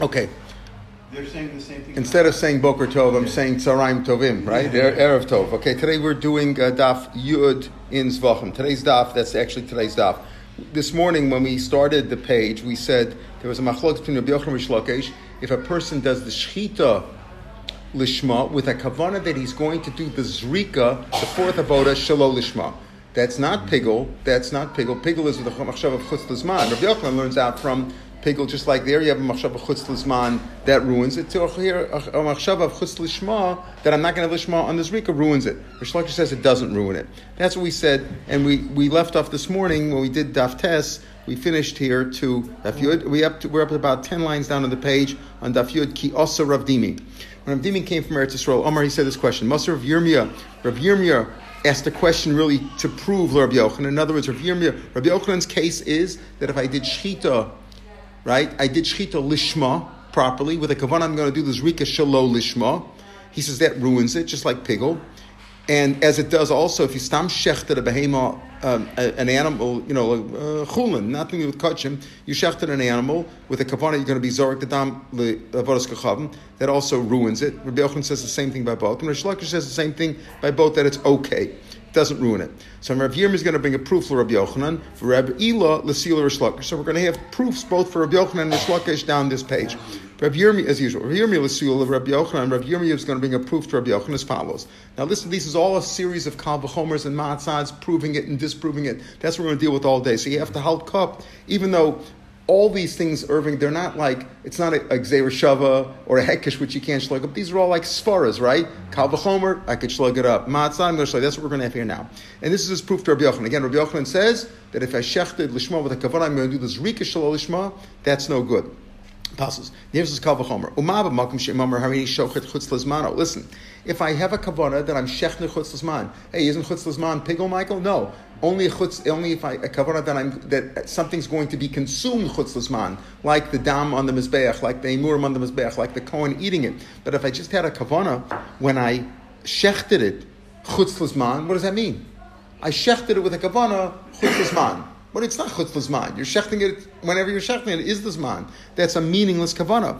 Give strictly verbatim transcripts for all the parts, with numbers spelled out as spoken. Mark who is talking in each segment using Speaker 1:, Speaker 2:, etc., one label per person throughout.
Speaker 1: Okay.
Speaker 2: They're saying the same thing.
Speaker 1: Instead of saying Boker Tov, I'm saying Tzaraim Tovim, right?
Speaker 2: Yeah.
Speaker 1: Erev Tov. Okay, today we're doing uh, Daf Yud in Zvachim. Today's Daf, that's actually today's Daf. This morning when we started the page, we said there was a machlok between Rabbi Yochanan and Rish Lakish. If a person does the Shechita Lishma with a kavanah that he's going to do the Zrika, the fourth avoda, Shelo Lishma. That's not Pigel. That's not Pigel. Pigel is with the machshav of Chutz Lizman. Rabbi Yochanan learns out from Pigel, just like there you have a machshav of Chutz Lizman that ruins it. To here, a machshav of Chutz Lishma that I'm not going to Lishma on the Zrika ruins it. Rish Lakish says it doesn't ruin it. That's what we said, and we, we left off this morning when we did Daf Tes. We finished here to Daf Yud. We up to, we're up to about ten lines down on the page on Daf Yud Ki Osa Rav Dimi. When Rav Dimi came from Eretz Yisrael, Omar, he said this question. Maser Rav Yirmiyah, Rav Yirmiyah asked a question really to prove Rabbi Yochanan. In other words, Rav Yirmiyah, Rabbi Yochanan's case is that if I did Shechita, right, I did Shechita Lishma properly, with a kavanah I'm going to do this Rika Shelo Lishma. He says that ruins it, just like Pigel. And as it does also, if you stam shechted a behema, um, an animal, you know, uh, chulin, nothing to do with kachim, you shechted an animal with a kavanah, you're going to be zorek the dam le'avodas kachavim. That also ruins it. Rabbi Yochanan says the same thing by both, and Rish Lakish says the same thing by both, that it's okay. It doesn't ruin it. So Rav Yirmiyah is going to bring a proof for Rabbi Yochanan, for Rabbi Ila l'sila Rish Lakish. So we're going to have proofs both for Rabbi Yochanan and Rish Lakish down this page. Rabbi Yirmiyah, as usual, Rabbi Yirmiyah l'sila of Rabbi Yochanan. Rabbi Yirmiyah is going to bring a proof to Rabbi Yochanan as follows. Now listen, this is all a series of kal v'chomers and matzahs, proving it and disproving it. That's what we're going to deal with all day. So you have to halt cup, even though all these things, Irving, they're not like, it's not a, a Gzeir Shava or a Hekesh which you can't shlug up. These are all like Sfaras, right? Kal v'chomer, I could shlug it up. Matzah, I'm going to shlug. That's what we're going to have here now. And this is his proof to Rabbi Yochanan. Again, Rabbi Yochanan says that if I shechted Lishma with a kavanah, I'm going to do this Rika Shelo Lishma, that's no good. Apostles. Here's kal v'chomer. Umaba makom she'imamar harini shochet chutz lizmano. Listen, if I have a kavanah that I'm shechner chutz lizman, hey, isn't chutz lizman Pigel, Michael? No. Only chutz, only if I a kavanah that I'm that something's going to be consumed chutz lizman, like the dam on the mizbeach, like the emurim on the mizbeach, like the kohen eating it. But if I just had a kavanah when I shechted it chutz lizman, what does that mean? I shechted it with a kavanah chutz lizman. But it's not chutz l'zman. You're shechting it whenever you're shechting it. It is the zman. That's a meaningless kavanah.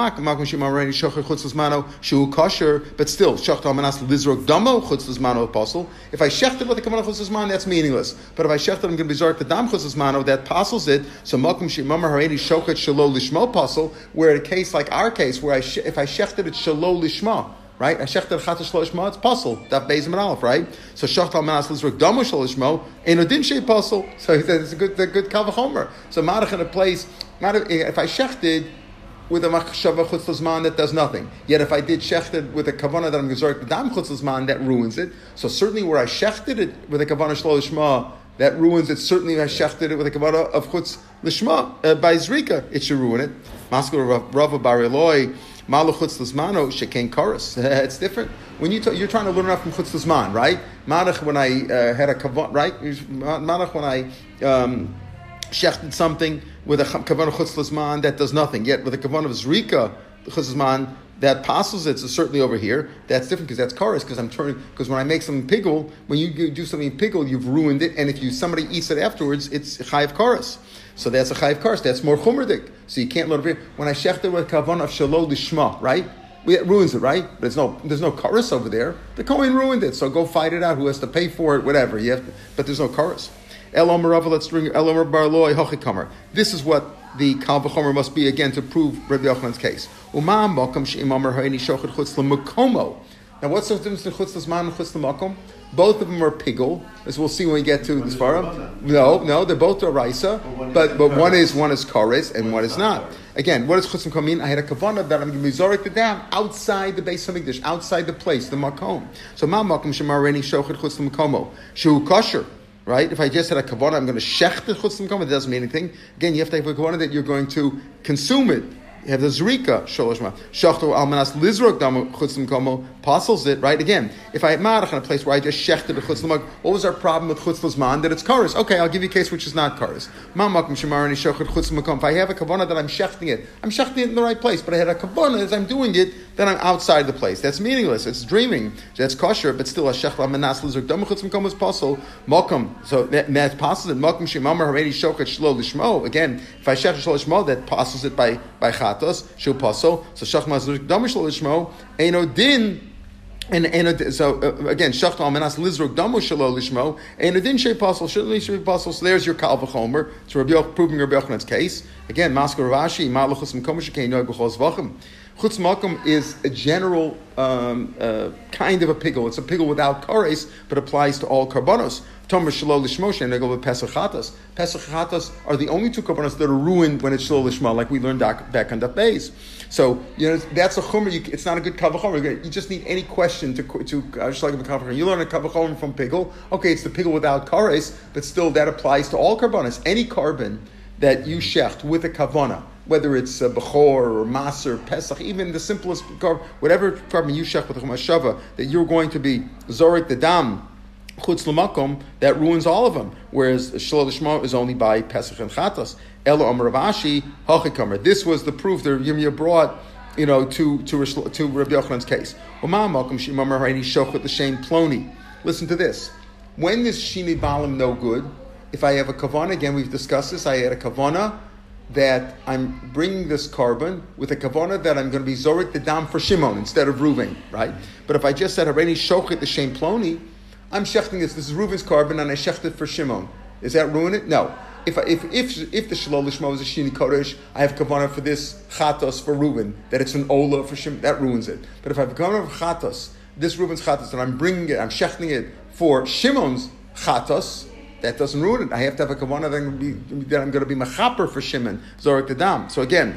Speaker 1: But still, shechta manas lizrok damo chutz l'zmano apostle. If I shechted with the kavanah chutz l'zman, that's meaningless. But if I shechted, I'm going to be zarek the dam chutz l'zmano, that apostles it. So makom shemamar hareni shochet shelo lishmo apostle. Where in a case like our case, where I sh- if I shechted it shelo lishma. Right? I shechted chata shlo lishma, it's puzzle. That beis and aleph, right? So shechtal manas lizruk damo shlo lishmo, ein odin shei puzzle. So he said it's a good, a good kal v'chomer. So marach in a place, if I shechted with a machshava chutz lizman, that does nothing. Yet if I did shechted with a kavanah that I'm gezorek the dam chutz lizman, that ruins it. So certainly where I shechted it with a kavanah shlo lishma, that ruins it. Certainly if I shechted it with a kavanah of chutz lishma uh, by zrika, it should ruin it. Maskul Rava Bar Eloi. Malachutz Lizmano shekain karas. It's different. When you t- you're trying to learn enough from chutz lizman, right? Malach when I uh, had a kavan, right? Malach when I um, shechted something with a kavan of chutz lizman, that does nothing. Yet with a kavan of zrika chutz lizman, that passes it. So certainly over here, that's different because that's karas. Because I'm turning. Because when I make something pigel, when you do something pigel, you've ruined it. And if you somebody eats it afterwards, it's chayiv karas. So that's a chayiv karas. That's more chumradik. So you can't learn over here. When I shechted with kavan of shelo lishma, right? It ruins it, right? But there's no there's no karas over there. The kohen ruined it. So go fight it out. Who has to pay for it? Whatever. You have to, but there's no karas. Elom Rava, let's bring Elom Barloi Hochikamer. This is what the kal v'chomer must be again to prove Rabbi Yochanan's case. Umam makom she'imamar ha'ini shochet chutz l'makomo. Now, what's the difference between chutz l'zman and chutz l'makom? Both of them are pigel, as we'll see when we get to the Sfarim. No, no, they're both Doraisa, but but one is one is kares and one is not. Again, what does chutz l'makom mean? I had a kavanah that I'm going to be zorek the dam outside the base of Mikdash, outside the place, the makom. So ma makom she'imamar ha'ini shochet chutz l'makomo shehu kosher. Right? If I just had a kavanah, I'm going to shech the chutz l'makom. It doesn't mean anything. Again, you have to have a kavanah that you're going to consume it. You have the zrika sholashma shachto almanas lizrok dam chutz l'makom apostles it. Right? Again, if I had marach in a place where I just shechted the chutz l'makom, what was our problem with chutz l'zman? That it's kares. Okay, I'll give you a case which is not kares. Ma makom shemarani shochet chutz l'makom. If I have a kavanah that I'm shechting it, I'm shechting it in the right place. But I had a kavanah as I'm doing it then I'm outside the place. That's meaningless. It's dreaming. That's kosher, but still a shechla manas lizruk dam chutz from komas pasul mokum. So that, that's possible. Mokum shemamar haredi shochet shlo lishmo. Again, if I shech shlo lishmo, that passes it by by chatos shu pasul. So shech manas lizruk dam shlo lishmo eino din. And, and so uh, again, shachta al menas lizruk damo shelo lishmo, and a din shei pasul, shouldn't be pasul. So there's your kal v'chomer. It's Rabbi Yoch, proving Rabbi Yochanan's case. Again, Maskor Rashi, ma'luchus m'kom shekein noy b'chos v'achim. Chutz makom is a general um, uh, kind of a pigul. It's a pigul without kares, but applies to all karbanos. Tomer shelo lishmo she'en go with pesach chatas. Pesach chatas are the only two karbanos that are ruined when it's shelo lishmo, like we learned back on the base. So, you know, that's a chumrah. You, it's not a good kavachomer. You just need any question to to uh, just like a kavachomer. You learn a kavachomer from pigul. Okay, it's the pigul without kares, but still that applies to all karbanos. Any carbon that you shecht with a kavana, whether it's uh, bechor or maser, pesach, even the simplest carbon, whatever carbon you shecht with a chumashava, that you're going to be zorik the dam chutz l'makom, that ruins all of them. Whereas shelo lishmo is only by pesach and chatas. Elo Amar Rav Ashi hachikamer. This was the proof that Yirmiyah brought, you know, to to to Rabbi Yochanan's case. Listen to this. When is shini balim no good? If I have a kavana, again we've discussed this. I had a kavana that I'm bringing this carbon with a kavana that I'm going to be zorik the dam for Shimon instead of Reuven, right? But if I just said Hareni shochet the shem ploni, I'm shechting this. This is Reuven's carbon, and I shecht it for Shimon. Does that ruin it? No. If if if if the shelo lishmo is a shini kodesh, I have kavanah for this chatos for Reuven, that it's an ola for Shimon, that ruins it. But if I have kavanah for chatos, this Reuven's chatos, and I'm bringing it, I'm shechting it for Shimon's chatos, that doesn't ruin it. I have to have a kavanah that I'm going to be, that I'm going to be mechaper for Shimon zorik the dam. So again,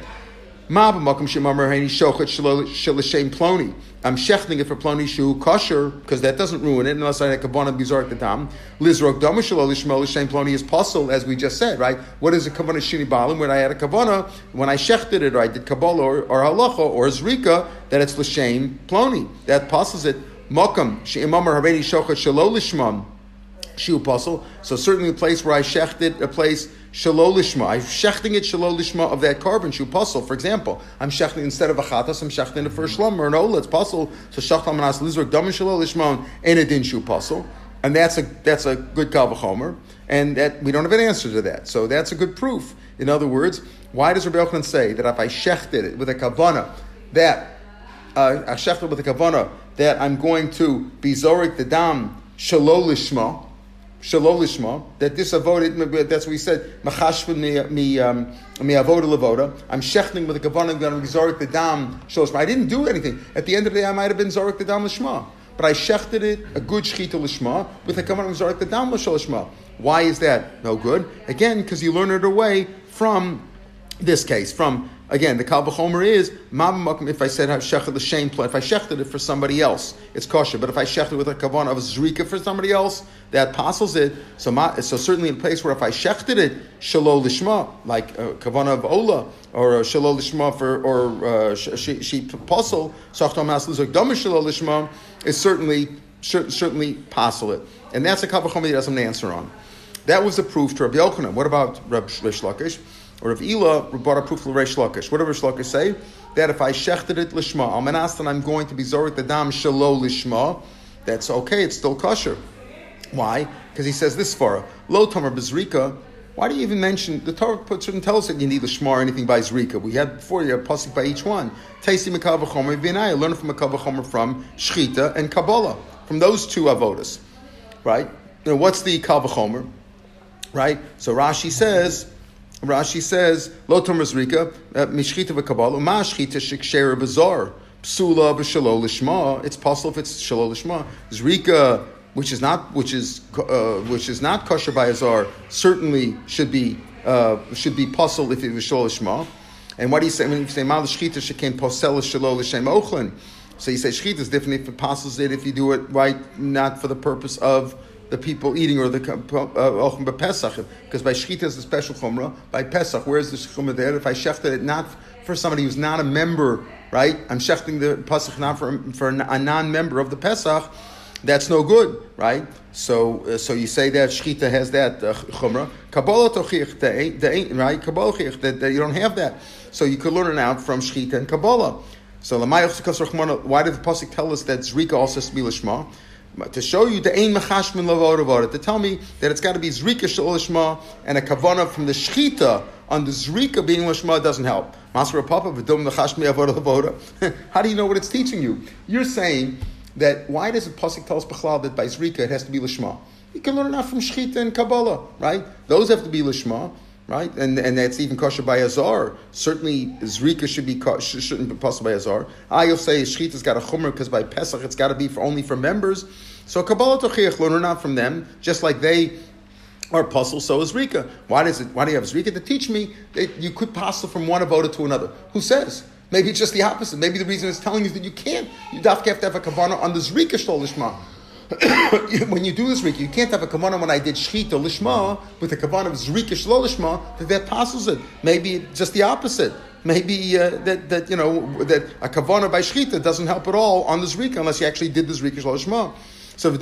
Speaker 1: ma b'makom shemamar heini shochet shelo l'shem ploni. I'm shechting it for ploni shu kosher, because that doesn't ruin it unless I have kavanah bizorik the dam. Lizrok damu shelo l'shmo l'shem ploni is possible, as we just said, right? What is a kavanah shini balim? When I had a kavanah, when I shechted it, or I did kabbalah or, or halacha or zrika, that it's l'shem ploni. That passes it. Makam she'imamar hareni shochet shelo l'shmam shu pasul. So certainly a place where I shechted, a place shelo lishma. I'm shechting it shelo lishma of that carbon shu pasul. For example, I'm shechting instead of a chatas, I'm shechting it for a shlum or an ola. It's pasul. So shachtam manas lizrok damin shelo lishma and a din shu pasul, and that's a that's a good kal v'chomer, and that we don't have an answer to that. So that's a good proof. In other words, why does Rabbi Yochanan say that if I shechted it with a kavana, that uh, I shechted with a kavana that I'm going to be zorik the dam shelo lishma? Shelo lishma, that this avoda, that's what we said, machashvin mi mi um, mi avoda lavoda. I'm shechting with a kavanah, I'm going to be zorik the dam shelo lishma. I didn't do anything. At the end of the day, I might have been zorik the dam lishma, but I shechted it a good shechita lishma with a kavanah zorik the dam shelo lishma. Why is that no good? Again, because you learn it away from this case. From again, the kal v'chomer is if I said shechted the shame play, if I shechted it for somebody else, it's kosher. But if I shechted with a kavanah of zrika for somebody else, that passes it. So, ma, so certainly in a place where if I shechted it shelo lishma, like a kavanah of ola, or a shelo lishma for or uh, she she pasul shachtam mas lizok dama shelo lishma, is certainly certainly pasul it, and that's a kal v'chomer he doesn't answer on. That was a proof to Rabbi Yochanan. What about Rabbi Rish Lakish? Or Rav Ila brought a proof to Reish Lakish. What did Reish Lakish say? That if I shechted it lishma, al manas, then I'm going to be zorik the dam shelo lishma. That's okay. It's still kosher. Why? Because he says this far. Lo tamar bezrika. Why do you even mention the Torah? Shouldn't tell us that you need lishma or anything by zrika. We had before you had pasuk by each one. Taisi mekav v'chomer v'inai. Learn from mekav v'chomer from shchita and kabbalah, from those two avodas, right? Now, what's the kal v'chomer? Right. So Rashi says. Rashi says, Lo Tomer Zrika, Mishchita v'Kabbalah, Ma Shchita Shikshera Bazar, Psula b'Shelo Lishma. It's possible if it's Shelo Lishma. Zrika, which is not, which is, uh, which is not kosher by Azar, certainly should be, uh, should be puzzled if it was Shelo Lishma. And what do you say when you say Mal Shchita Shekem Posel Shelo L'Shem Ochlin? So you say Shchita is different if it puzzles it, if you do it right, not for the purpose of the people eating or the Ochlin uh, Pesach, because by Shchita is a special chumrah. By Pesach, where is the chumrah there? If I shechted it not for somebody who's not a member, right? I'm shechting the Pesach not for for a non-member of the Pesach. That's no good, right? So, uh, so you say that Shchita has that uh, chumrah. Kabbalah tochich, right? Kabbalah tochich that you don't have that. So you could learn it out from Shchita and Kabbalah. So why did the pasuk tell us that zrika also has to be lishma? To show you the ein mechashmin lavoda, to tell me that it's got to be zrika shel lishma, and a kavana from the shchita on the zrika being lishma doesn't help. Maser Papa v'dom mechashmi avoda lavoda. How do you know what it's teaching you? You're saying that why does the pasuk tell us b'chlal that by zrika it has to be lishma? You can learn that from shchita and kabbalah, right? Those have to be lishma. Right, and and that's even kosher by Azar. Certainly, zrika should be shouldn't be possible by Azar. I will say shchita's got a chumrah because by Pesach it's got to be for only for members. So Kabbalah tochiach learn not from them, just like they are puzzle. So is zrika. Why does it? Why do you have zrika to teach me that you could pass from one avoda to another? Who says? Maybe it's just the opposite. Maybe the reason it's telling you is that you can't. You have to have a kavanah on the zrika shlo lishma. When you do this zrika, you can't have a kavanah when I did shchita lishma with a kavanah of zrika shlo lishma that that passes it. Maybe just the opposite. Maybe uh, that that you know that a kavanah by shchita doesn't help at all on the zrika unless you actually did the zrika shlo lishma. So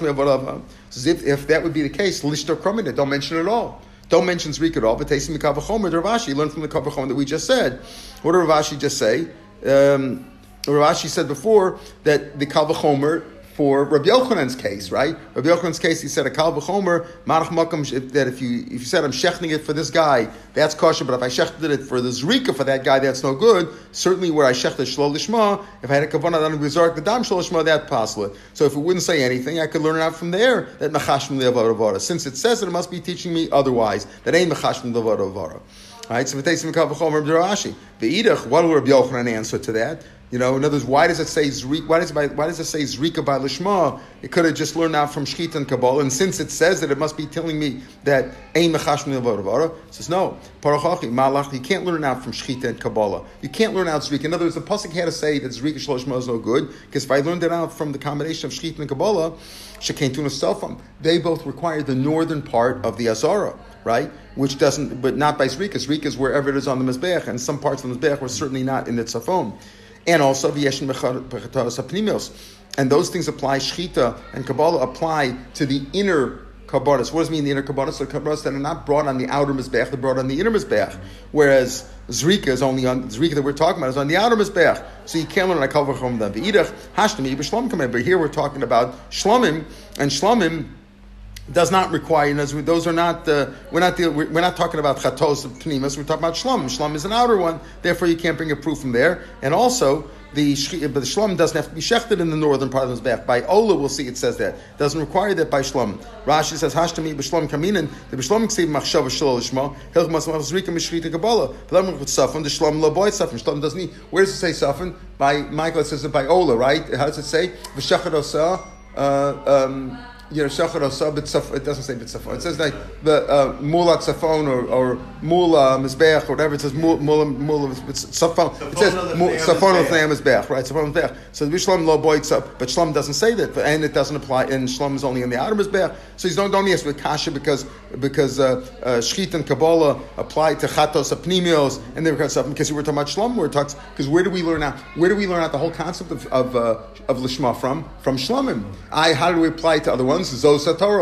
Speaker 1: if, if that would be the case, lishta kromina, don't mention it at all. Don't mention zrika at all. But tasim the kavachomer, Rav Ashi learn from the kavachomer that we just said. What did Rav Ashi just say? Um, Rav Ashi said before that the kavachomer for Rabbi Yochanan's case, right? Rabbi Yochanan's case, he said a kal v'chomer marach makam that if you if you said I'm shechting it for this guy, that's kosher. But if I shechted it for the zrika for that guy, that's no good. Certainly, where I shechted shlo lishma, if I had a kavanah on rizark the dam shlo lishma, that possible. So if it wouldn't say anything, I could learn it out from there that mechashim le'avara. Since it says it, it must be teaching me otherwise. That ain't mechashim le'avara. All right. So v'teisim kal v'chomer Rashi. Ve'idach. What will Rabbi Yochanan answer to that? You know, in other words, why does it say zrika? Why does it, why does it say zrika by lishma? It could have just learned out from shchita and kabbalah, and since it says that, it must be telling me that ein mechashmin levaravara. It says no, parachachi malach. You can't learn out from shchita and kabbalah. You can't learn out zrika. In other words, the pasuk had to say that zrika shel lishma is no good because if I learned it out from the combination of shchita and kabbalah, shekain tuna selfam, they both require the northern part of the azara, right? Which doesn't, but not by zrika. Zrika is wherever it is on the mizbeach, and some parts of the mizbeach were certainly not in the tzafon. And also v'yeshin bechatos hapnimios, and those things apply. Shchita and kabbalah apply to the inner kabbalas. What does it mean the inner kabbalas? So kabbalas that are not brought on the outer mizbeach, they're brought on the inner mizbeach. Whereas zrika is only on zrika that we're talking about is on the outer mizbeach. So you can't learn a kal v'chom them. V'idach hashtami b'shlom kamei. But here we're talking about shlomim, and shlomim does not require. You know, those are not. Uh, we're not. The, we're not talking about chatos of pnimas. We're talking about shlom. Shlom is an outer one. Therefore, you can't bring a proof from there. And also, the but the shlom doesn't have to be shechted in the northern part of his back. By ola, we'll see it says that doesn't require that by shlom. Rashi says hashtami b'shlom kaminin. The b'shlom ksiv machshav shlo lishma. Hilch masmach zrika mishchita kabbalah. But then with safan the shlom lo boy safan. Shlom doesn't need. Where does it say safan? By Michael it says it by ola, right? How does it say v'shachad osa? Uh, um, You know, shachar osah, it doesn't say b'tzafon. It says like the uh, mula tzafon or, or mula mizbeach or whatever. It says mula mula tzafon. It says tzafon of mizbeach, right? Tzafon mizbeach. So the shlom lo boy tzaf, but shlom doesn't say that, and it doesn't apply. And shlom is only in the outer mizbeach. So you don't don't ask with kasha because because uh, uh, shchit and kabbalah apply to chatos apnimios and they were stuff because we were talking about shlom. We're talking because where do we learn out? Where do we learn out the whole concept of of uh, of lishma from? From shlomim. I how do we apply it to other ones? So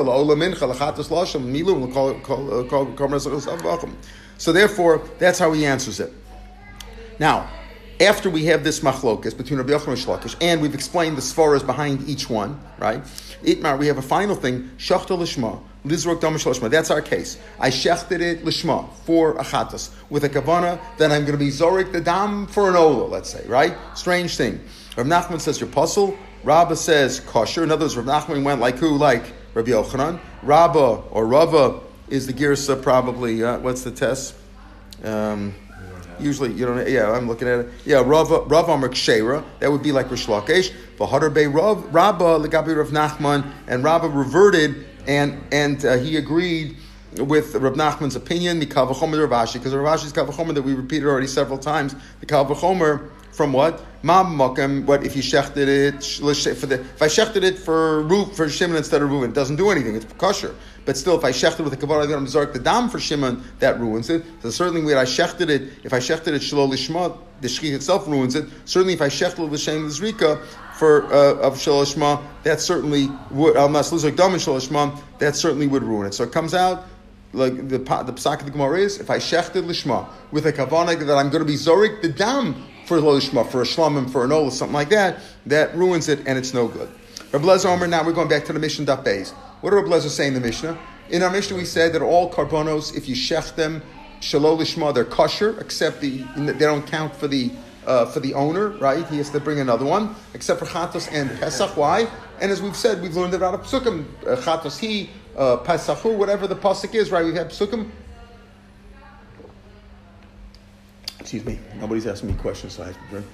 Speaker 1: therefore, that's how he answers it. Now, after we have this machlokas between Rabbi Yochanan and Shlakish, and we've explained the svaras behind each one, right? Itmar, we have a final thing, shachta lishma, lizrok dam lishma. That's our case. I shechted it lishma for achatas with a kavana. Then I'm going to be zorik the dam for an ola. Let's say, right? Strange thing. Rav Nachman says your puzzle. Rabba says kosher. In other words, Rav Nachman went like who? Like Rabbi Yochanan. Rabba or Rava is the girsa probably. Uh, what's the test? Um, usually, you don't. Yeah, I'm looking at it. Yeah, Rava Rava Amar Kshera. That would be like Rish Lakish. V'Hadar Bei Rav Rabba legabi Rav Nachman, and Rabba reverted and and uh, he agreed with Rav Nachman's opinion. The Kal V'Chomer Rav Ashi, because Rav Ashi's Kal V'Chomer that we repeated already several times. The Kal V'Chomer from what? What if you shechted it for the? If I shechted it for roof for Shimon instead of Reuven, it doesn't do anything. It's kosher. But still, if I shechted with a kavara, I'm going to zark the dam for Shimon, that ruins it. So certainly, when I shechted it, if I shechted it shelo lishma, the shchit itself ruins it. Certainly, if I shechted with Shem Zrika for uh, of shelo lishma, that certainly would. Unless lizark dam and shelo lishma, that certainly would ruin it. So it comes out. Like the the psak of the Gemara is, if I shechted lishma with a kavana that I'm going to be zorik the dam for Lo Lishma, for a Shlamim, for an Ola, something like that, that ruins it and it's no good. Rabbi Lezer Omer, now we're going back to the Mishnah Daf Beis. What did Rabbi Lezer say in the Mishnah? In our Mishnah we said that all karbonos, if you shech them, Shelo Lishma, they're kosher, except the, they don't count for the uh, for the owner, right? He has to bring another one, except for Chatos and Pesach. Why? And as we've said, we've learned about a Psukim, uh, Chatos he, uh, Pesachu, whatever the pasuk is, right? We've had Psukim. Excuse me, nobody's asking me questions, so I have to drink.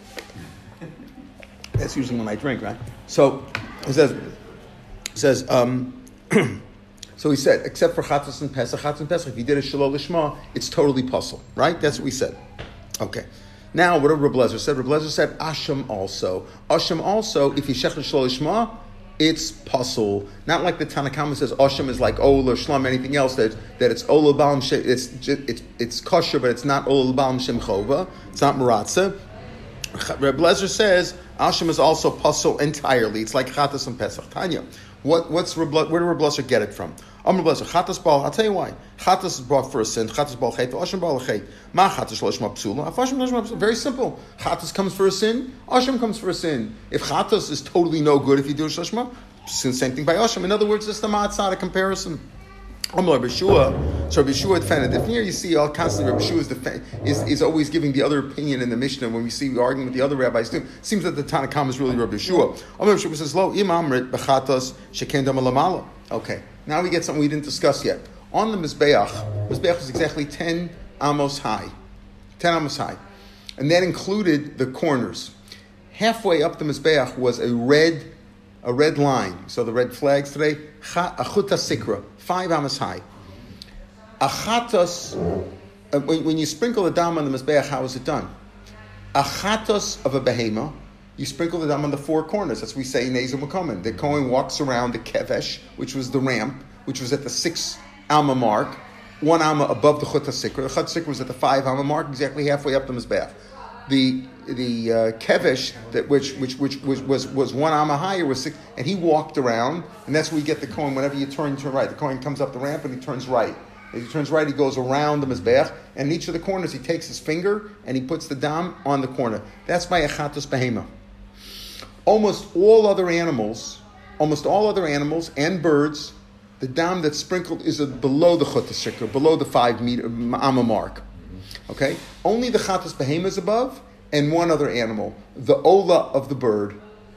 Speaker 1: That's usually when I drink, right? So, it says, it says, um, so he said, except for Chatzos and Pesach, Chatzos and Pesach, if you did a Shelo Lishma, it's totally puzzle, right? That's what we said. Okay. Now, what did Reb Lezer said? Reb Lezer said, Asham also. Asham also, if you shech Shelo Lishma, it's puzzle. Not like the Tanakhama says, Asham is like Ol or Shlam, anything else, that, that it's Ol Ba'al Shem, it's, it's, it's kosher, but it's not Ol Ba'al Shem Chova. It's not Maratza. Reb Lezer says, Asham is also puzzle entirely. It's like Chatas and Pesach. Tanya, what, what's Reb, where did Reb Lezer get it from? I'm Reb Lezer, Chatas Baal, I'll tell you why. Chatas is brought for a sin, Chatas Baal Chet, Asham Baal Chet. Ma Chatas Lishma Psula, Asham Lishma Psula. Very simple. Chatas comes for a sin, Asham comes for a sin. If Chatas is totally no good if you do Lishma, same thing by Asham. In other words, it's the Ma'atzah comparison. I'm Rabbi Shua. So Rabbi Shua defended. If here you see all constantly Rabbi Shua is, defend, is is always giving the other opinion in the Mishnah. When we see arguing with the other rabbis, too, it seems that the Tanakhama is really Rabbi Shua. Rabbi Shua says, "Lo imamrit bechatos shekendam alamala." Okay, now we get something we didn't discuss yet. On the Mizbeach, Mizbeach was exactly ten amos high, ten amos high, and that included the corners. Halfway up the Mizbeach was a red. A red line. So the red flags today. Achuta sikra, five amos high. Achatos. Uh, when, when you sprinkle the dam on the mizbeach, how is it done? Achatos of a behema. You sprinkle the dam on the four corners. That's what we say in Ezer Makomen. The Kohen walks around the kevesh, which was the ramp, which was at the six alma mark, one alma above the chuta sikra. The chuta sikra was at the five alma mark, exactly halfway up the mizbeach. The the uh, kevesh that which which which was was, was one amma higher was six, and he walked around, and that's where you get the Kohen. Whenever you turn to right, the Kohen comes up the ramp and he turns right. As he turns right, he goes around the mizbeach, and in each of the corners he takes his finger and he puts the dam on the corner. That's by achatos behema. Almost all other animals, almost all other animals and birds, the dam that's sprinkled is a, below the chuta sikra, below the five meter amma mark. Okay, only the chatas behema is above, and one other animal, the ola of the bird.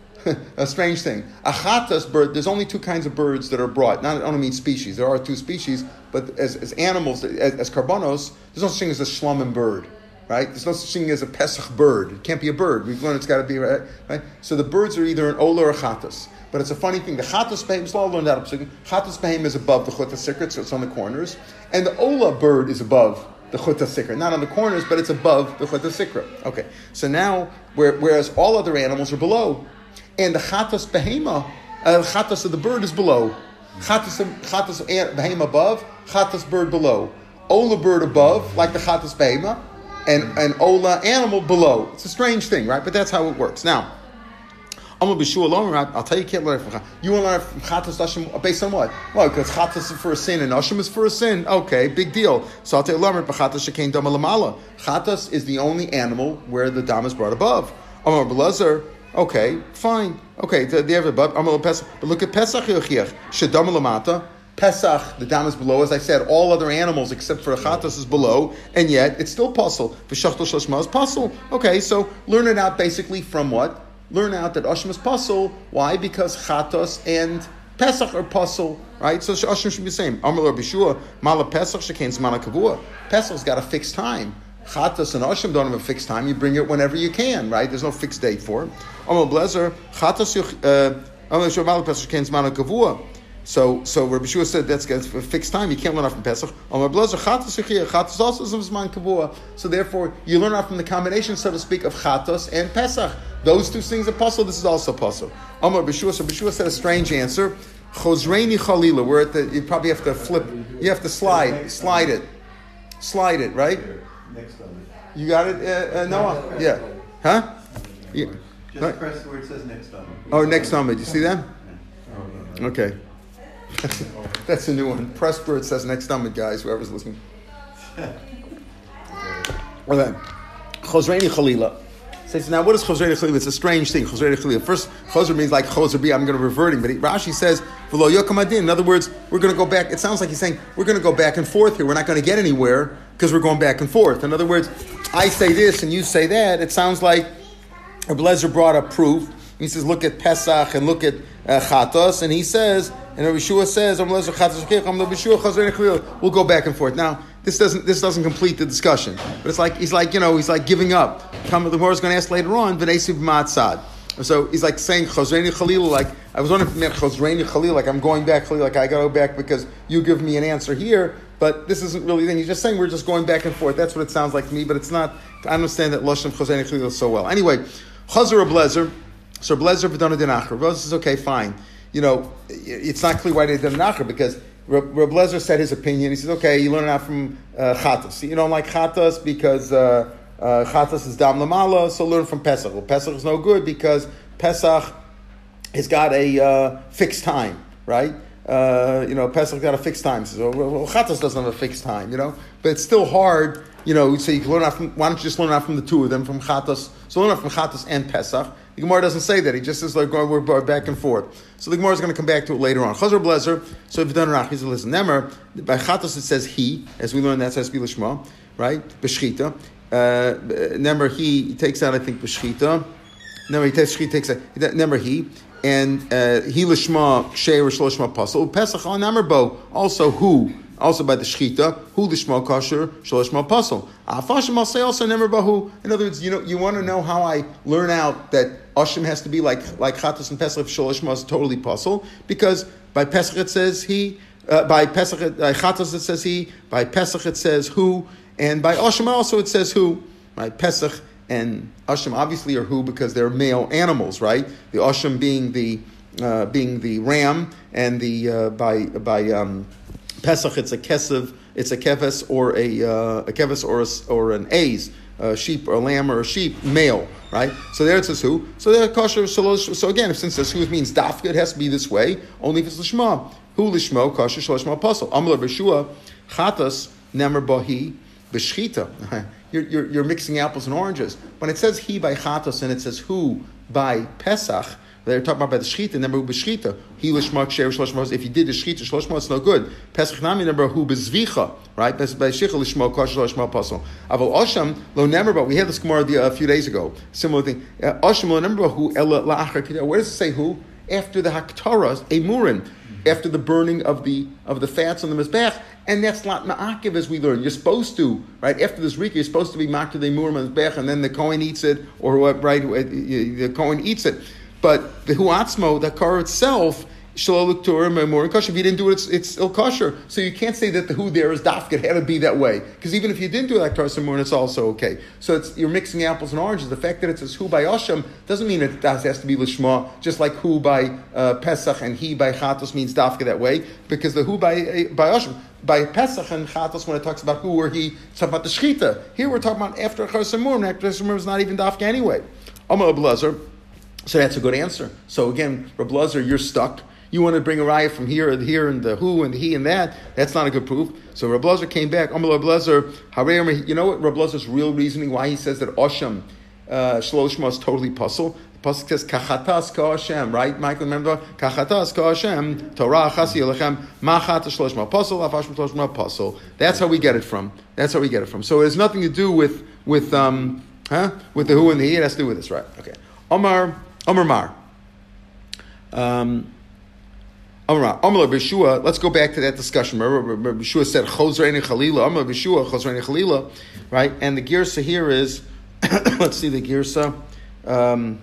Speaker 1: A strange thing. A chatas bird. There's only two kinds of birds that are brought. Not I don't mean species. There are two species, but as, as animals, as, as karbonos, there's no such thing as a shlamim bird, right? There's no such thing as a pesach bird. It can't be a bird. We've learned it's got to be right. right? So the birds are either an ola or a chatas. But it's a funny thing. The chatas behema, so I'll learn that. Chatas behema is above the chuta sikra, so it's on the corners, and the ola bird is above the chuta sikra, not on the corners, but it's above the chuta sikra. Okay, so now, where, whereas all other animals are below, and the chatas behema, uh, chatas of the bird is below, chatas chatas behema above, chatas bird below, ola bird above, like the chatas behema, and and ola animal below. It's a strange thing, right? But that's how it works. Now, I'm gonna be sure alone. I'll tell you, you can't learn from you want to learn from chatas Hashem based on what? Well, because chatas is for a sin and Hashem is for a sin. Okay, big deal. So I'll tell you, learn from chatas shekain dam alamala. Chatas is the only animal where the dam is brought above. Amar Belezer. Okay, fine. Okay, the, the other above. Amar Pesach. But look at Pesach yochiach shedam alamata. Pesach, the dam is below. As I said, all other animals except for the chatas is below, and yet it's still puzzle. V'shachtos shlashma is puzzle. Okay, so learn it out basically from what? Learn out that Asham is puzzle. Why? Because Chatos and Pesach are puzzle, right? So Asham should be the same. Amar Bishua, Mala Pesach Shekain Zmana Kavua. Pesach's got a fixed time. Chatos and Asham don't have a fixed time. You bring it whenever you can, right? There's no fixed date for it. Amar Blezer, Chatos Amar Bishua Mala Pesach Shekain Zmana Kavua. So, so Rabbi Shua said that's a fixed time. You can't learn out from Pesach. Amar Blazer, Chatos Yechiyah. Chatos also is Zman Kavua. So therefore, you learn out from the combination, so to speak, of Chatos and Pesach. Those two things are puzzle. This is also puzzle. Amar Rabbi Shua. So Rabbi Shua said a strange answer. Chosreini Chalila. We're at the. You probably have to flip. You have to slide, slide it, slide it. Right.
Speaker 2: Next on it.
Speaker 1: You got it, uh, uh, Noah. Yeah. Huh? Yeah.
Speaker 2: Just
Speaker 1: right.
Speaker 2: press where it says next on it.
Speaker 1: Oh, next on it. You see that?
Speaker 2: Yeah.
Speaker 1: Okay. That's a new one. Pressbird says next stomach, guys, whoever's listening. Well then, Chosreini Chalila. Says So he says, now what is Chosrei Chalila? It's a strange thing. Chosrei Chalila. First, Chosr means like Chosr B, I'm going to reverting. But he, Rashi says, V'lo Yokam Adin. In other words, we're going to go back. It sounds like he's saying, we're going to go back and forth here. We're not going to get anywhere because we're going back and forth. In other words, I say this and you say that. It sounds like Rabbi Lezer brought up proof. He says, look at Pesach and look at uh, Chatos. And he says, and Rabbi Yeshua says, we'll go back and forth. Now, this doesn't this doesn't complete the discussion. But it's like, he's like, you know, he's like giving up. Come, the Gemara is going to ask later on, V'nesiv Ma'atzad. So he's like saying, Chosreini Chalil, like, I was wondering if it meant Chosreini Chalil, like I'm going back, Chalil, like I got to go back because you give me an answer here. But this isn't really the thing. He's just saying we're just going back and forth. That's what it sounds like to me, but it's not. I understand that Lashon Chosreini Chalil so well. Anyway, Chazar Ablezer. So Blezer v'dana dinachar. Reb Blezer says, okay, fine. You know, it's not clear why they did dinachar because Reb Blezer said his opinion. He says, okay, you learn it out from uh, Chatas. You don't like Chatas because uh, uh, Chatas is dam lamala, so learn from Pesach. Well, Pesach is no good because Pesach has got a uh, fixed time, right? Uh, you know, Pesach got a fixed time. He says, well, well, Chatas doesn't have a fixed time, you know, but it's still hard. You know, so you can learn out from. Why don't you just learn out from the two of them, from Chatas? So learn out from Chatas and Pesach. The Gemara doesn't say that. He just says like we're back and forth. So the Gemara is going to come back to it later on. Chazar Blezer. So if you've done Rach, he says, listen. Nemer by Chatos it says he, as we learned that says Bilishma, right? B'shchita. Uh, Nemer he, he takes out I think B'shchita. Nemer he takes he takes out Nemer he and uh, he lishma sheir shlishma pasal Pesach on Nemer bo also who. Also by the shchita, who lishma kasher, shalishma pasal. Afashim I'll say also never bahu. In other words, you know, you want to know how I learn out that Ashim has to be like like Chatas and Pesach. Shalishma is totally pasal because by Pesach it says he, uh, by Pesach uh, Chatas it says he, by Pesach it says who, and by Ashim also it says who. Right, Pesach and Ashim obviously are who because they're male animals, right? The Ashim being the uh, being the ram, and the uh, by by. Um, Pesach, it's a kesev, it's a keves or a uh, a keves or a, or an aze, a sheep or a lamb or a sheep, male, right? So there it says who. So there kosher shalosh. So again, if since this who means dafka, it has to be this way. Only if it's lishma. Who lishmo kosher shalishma pasal. Amar b'shua chatas nemer bahi b'shchita. You're, you're you're mixing apples and oranges. When it says he by chatas and it says who by Pesach. They're talking about by the shchita, number who b'shchita. He lishmak sheir shloshma. If you did the shchita shloshma, it's no good. Pesach nami number who b'zvicha, right? By shicha lishmak kosh shloshma pasal. Aval osham lo number, but we had this gemara a few days ago. Similar thing. Osham lo number who ella la'achar kiddush. Where does it say who? After the haktaras, a murin, after the burning of the of the fats on the mizbech, and that's not ma'akiv as we learn. You're supposed to, right? After this rika, you're supposed to be ma'akiv the murim on the mizbech, and then the kohen eats it, or what? Right? The kohen eats it. But the huatzmo, the car itself, shalom turim more kosher. If you didn't do it, it's, it's ill kosher. So you can't say that the who there is dafka. It had to be that way. Because even if you didn't do that kosher more, it's also okay. So it's, you're mixing apples and oranges. The fact that it says who by Hashem doesn't mean it has to be lishma. Just like who by uh, Pesach and he by Chatos means dafka that way. Because the who by by Hashem. By Pesach and Chatos, when it talks about who or he, it's talking about the shchita. Here we're talking about after Chosar Mur, and after Chosar Mur is not even dafka anyway. Amar Ablezer. So that's a good answer. So again, Reb Lezer, you're stuck. You want to bring a raya from here and here and the who and the he and that. That's not a good proof. So Reb Lezer came back. Amar Reb Lezer, you know what Reb Lezer's real reasoning why he says that Osham uh, Shloshma is totally puzzle. The pasuk says Kachatas ka Hashem, right? Michael, remember Kachatas ka Hashem Torah Chasi Elechem Machat Shloshma puzzle Afash Shloshma puzzle. That's how we get it from. That's how we get it from. So it has nothing to do with with um huh with the who and the he. It has to do with this, right? Okay. Omar. Amar Mar. Um, Amar Amar B'Shua. Let's go back to that discussion. Remember, B'Shua said Chosrein Chalila. Amar B'Shua Chosrein Chalila. Right, and the girsa here is. Let's see the girsa. Um,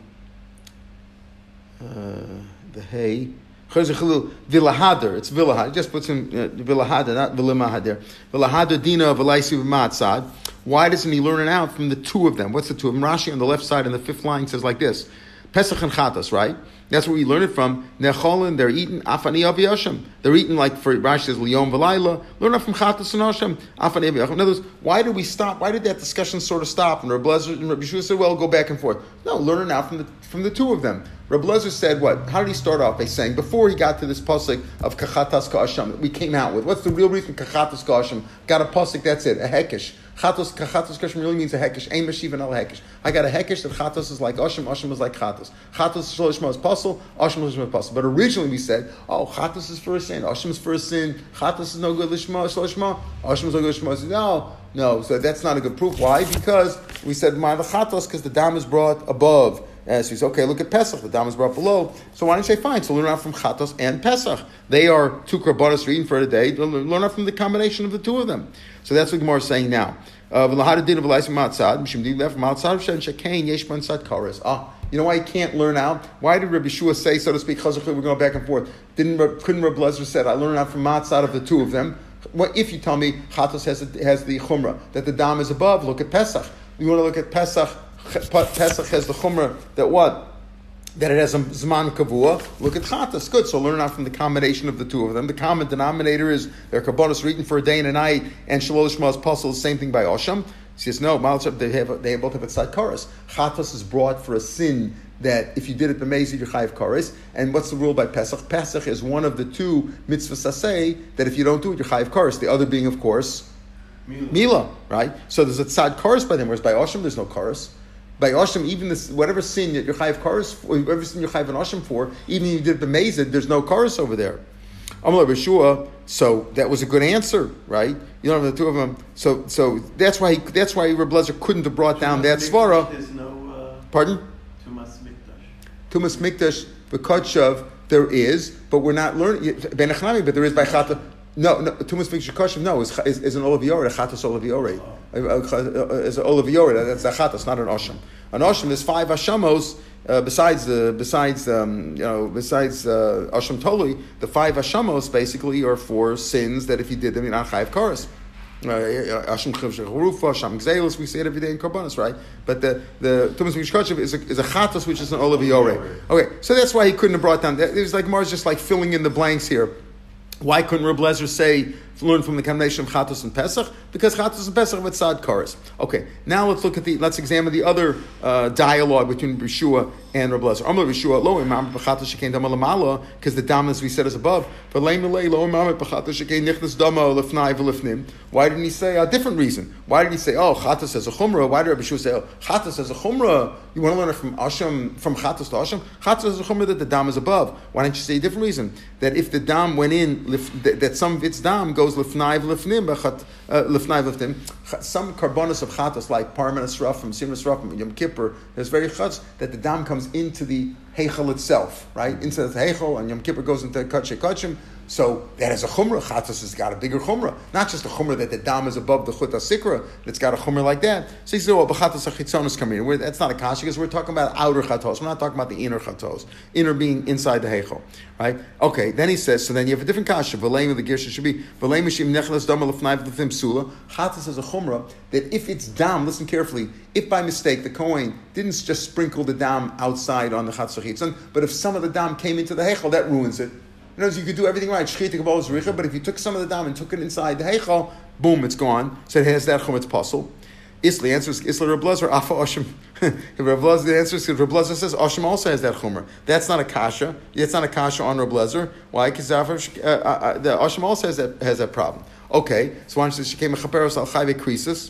Speaker 1: uh, the hay. Chosrein Chalila Vilahader. It's Vilahader. Just puts in uh, Vilahader, not Vilimahadar. Vilahader Dina Vilaisi V'Matzad. Why doesn't he learn it out from the two of them? What's the two of them? Rashi on the left side in the fifth line says like this. Pesach and Chatas, right? That's where we learn it from. Necholin, they're eating Afani Avi Hashem. They're eating like for Rashi says Liyom V'Layla. Learn it from Chatas and Hashem. Afani Avi Hashem. In other words, why did we stop? Why did that discussion sort of stop? And Reb Lezer and Rabbi Yeshua said, "Well, go back and forth." No, learn it out from the from the two of them. Reb Lezer said, "What? How did he start off by saying before he got to this pasuk of Kachatas Ka Hashem that we came out with? What's the real reason Kachatas Ka Hashem got a pasuk? That's it, a hekesh." Chatos, chatos kashim really means a hekesh. Ein meshiv and al hekesh. I got a hekesh that chatos is like Asham, Asham is like chatos. Chatos shalishma is puzzle, Asham is puzzle. But originally we said, oh, chatos is for a sin, Asham is for a sin, chatos is no good lishma, shalishma, Asham is no good lishma. No, no, so that's not a good proof. Why? Because we said, my chatos, because the dam is brought above. As we say, okay, look at Pesach, the dam is brought below. So why don't you say, fine, so learn out from Chatos and Pesach. They are two korbanos eaten for a day. Learn out from the combination of the two of them. So that's what Gemara is saying now. Ah, you know why you can't learn out? Why did Rabbi Shua say, so to speak, we're going back and forth? Didn't couldn't Rabbi Lezer said, I learn out from Matzad of the two of them? What if you tell me Chatos has, has the Chumrah, that the dam is above, look at Pesach. You want to look at Pesach, Pesach has the chumrah that what? That it has a zman kavua. Look at chatas. Good. So learn out from the combination of the two of them. The common denominator is their karbonos eaten for a day and a night, and shalol shma's puzzle the same thing by Osham. He says no. They have they both have a tzad karas. Chatas is brought for a sin that if you did it b'mezid you're chayav karas. And what's the rule by Pesach? Pesach is one of the two mitzvahs aseh that if you don't do it you're chayav karas. The other being of course Mila, Mila right? So there's a tzad karas by them, whereas by Osham there's no karas. By Osham, even this, whatever sin that you're chayav karas for, whatever sin you're chayav an Osham for, even if you did it b'mezid, there's no karas over there. Amar B'Shua, so that was a good answer, right? You don't have the two of them. So, so that's why he, that's why Reb Lezer couldn't have brought down that svara.
Speaker 2: There's no. Uh,
Speaker 1: Pardon?
Speaker 2: Tumas Mikdash.
Speaker 1: Tumas Mikdash v'Kodshav there is, but we're not learning Ben Echnami, but there is by Chata. No, no, Tumas Mikdash Koshav, no, is, is, is an Olav a Chatas Olav oh. Is an Olav that's a Chatas, not an Osham. An Osham, there's five Ashamos. Uh, besides the besides um, you know besides uh, Asham Toli, the five Ashamos basically are for sins that if you did them, you're not chayav karas. Asham Charufa, Asham Gzeilus, we say it every day in Karbanos, right? But the the Tumas Mikdash is a is a chatas which is an Olav Yoreh. Okay, so that's why he couldn't have brought down. It was like Mars just like filling in the blanks here. Why couldn't Reb Lezer say, learn from the combination of Chatos and Pesach? Because Chatos and Pesach have tzad karas. Okay, now let's look at the, let's examine the other uh, dialogue between B'Shua and Reb Lezer. Amar B'Shua, lo imam b'chatos shekain dama lamala, because the dam, as we said, is above. But leim lei lo imam b'chatos shekain nichnas dama lefnai v'lefnim. Why didn't he say a different reason? Why did he say, oh, Chatos has a chumrah? Why did Reb B'Shua say, oh, Chatos has a chumrah? You want to learn it from Asham, from Chatos to Asham? Chatos has a chumrah that the dam is above. Why didn't you say a different reason? That if the dam went in, that some of its dam goes lefnai v'lefnim, lefnai v'lefnim. Some karbonos of chatos, like Parmenas Rafim, Simras Rafim, Yom Kippur, there's very chutz that the dam comes into the heichel itself, right? Into the heichel, and Yom Kippur goes into kachei kachim. So that is a chumrah. Chatos has got a bigger chumrah. Not just a chumrah that the dam is above the chut sikra, that's got a chumrah like that. So he said, well, b'chatos achitzonos come in. That's not a kasha, because we're talking about outer chatos. We're not talking about the inner chatos. Inner being inside the heichel, right? Okay, then he says, so then you have a different kasha. V'leim the girsha should be, v'leim mishim nechlas dama l'fnai v'lefim psula. Chatos has a chumrah that if it's dam, listen carefully, if by mistake the Kohen didn't just sprinkle the dam outside on the chatos achitzon, but if some of the dam came into the heichel, that ruins it. In other words, you could do everything right, but if you took some of the dam and took it inside the heichal, boom, it's gone. So it has that chumetz pasul. Isla answers, Isla Reb Lezer, Afa Oshim. Reb Lezer, the answer is, Reb Lezer says, Oshim also has that chumrah. That's not a kasha. It's not a kasha on Reb Lezer. Why? Because uh, uh, the Oshim also has that, has that problem. Okay, so why don't you say, Shekei Mechaperos al Chayve Krisis?